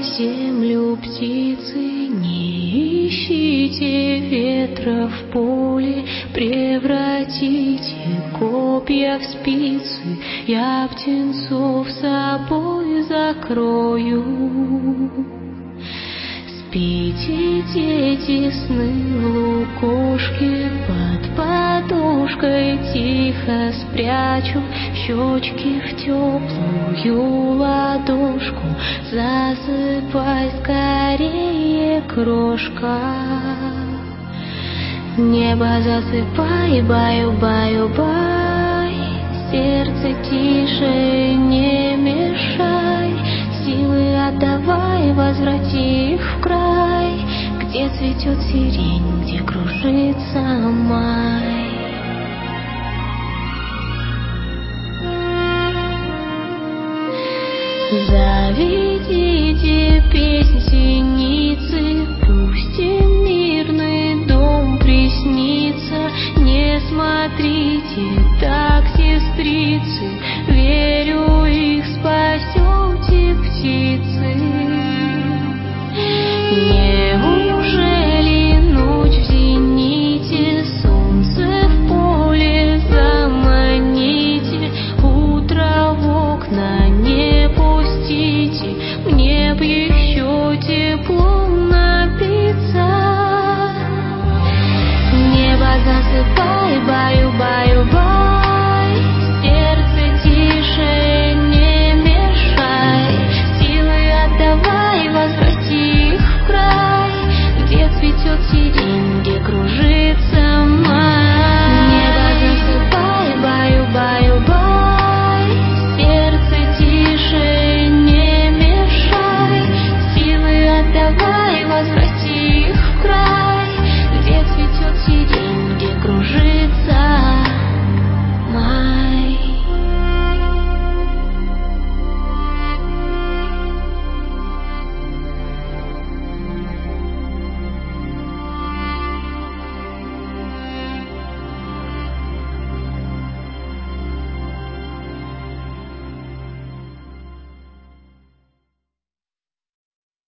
землю птицы, не ищите ветра в поле, превратите копья в спицы, я птенцов собой закрою. Спите, дети, сны в лукошке, под подушкой тихо спрячу щечки в теплую ладошку. Засыпай скорее, крошка. Небо засыпай, баю-баю-бай, сердце тише, не мешай, силы отдавай, возврати их в край, где цветет сирень, где кружится май. Заведите песнь синицы, пусть им мирный дом приснится. Не смотрите так, сестрицы, верю, их спасете, птицы. Неужели ночь в зените, солнце в поле заманите, утро в окна не пустите, мне б еще теплом напиться. Небо засыпай, баю-баю-бай,